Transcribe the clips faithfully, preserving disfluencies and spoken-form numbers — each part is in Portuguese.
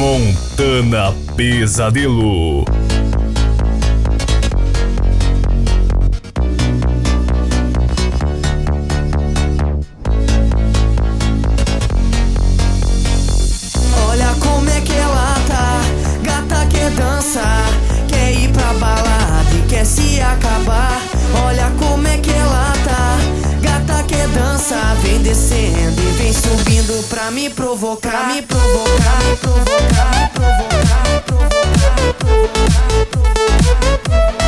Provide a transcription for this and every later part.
Montana Pesadelo. Olha como é que ela tá, gata quer dançar, quer ir pra balada e quer se acabar. Olha como é que ela tá, gata quer dançar, vem descendo e vem subindo pra me provocar, me provocar, me provocar, me provocar, me provocar, me provocar, me provocar.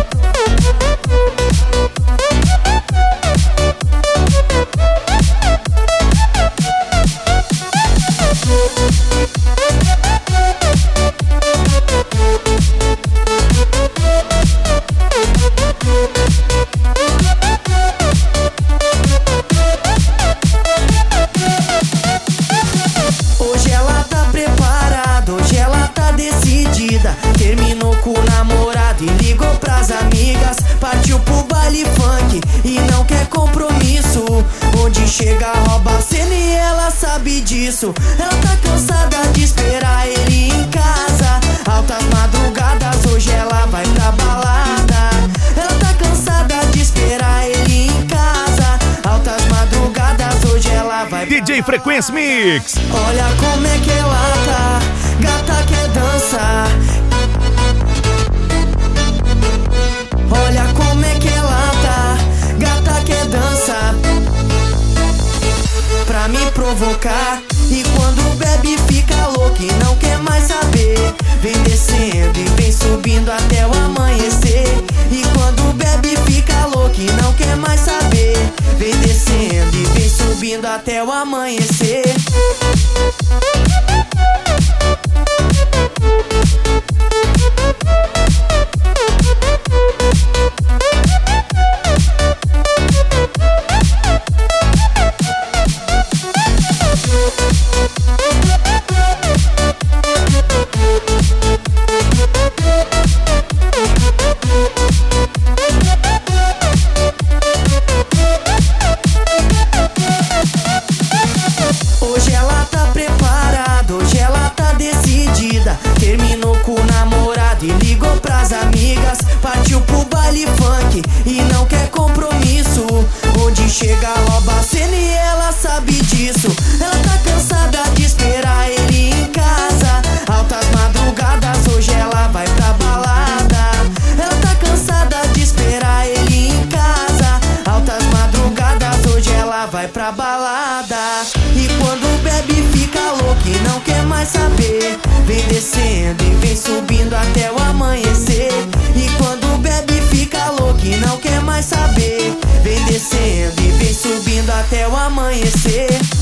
Hoje ela tá preparada, hoje ela tá decidida. Terminou com o namorado e ligou pras amigas. Partiu pro baile funk e não quer compromisso. Onde chega rouba a cena e ela sabe disso. Ela tá cansada de esperar ele em casa. Altas madrugadas, hoje ela vai pra balada. Ela tá cansada de esperar ele em casa. Altas madrugadas, hoje ela vai pra D J Frequência Mix. Olha como é que ela tá, gata quer dançar. Olha como é que ela tá, gata quer dançar, pra me provocar. E quando bebe fica louca e não quer mais saber. Vem descendo e vem subindo até o amanhecer. E quando bebe fica louca e não quer mais saber. Vem descendo e vem subindo até o amanhecer. Hoje ela tá preparada, hoje ela tá decidida. Terminou com o namorado e ligou pras amigas. Partiu pro baile funk e não quer compromisso. Onde chega rouba a cena e ela sabe disso. Ela tá cansada de esperar ele em casa. Altas madrugadas, hoje ela vai pra balada. Ela tá cansada de esperar ele em casa. Altas madrugadas, hoje ela vai pra balada. E quando bebe fica louca e não quer mais saber. Vem descendo e vem subindo até o amanhecer. E quando bebe fica louca e não quer mais saber. Vem descendo e vem subindo até o amanhecer.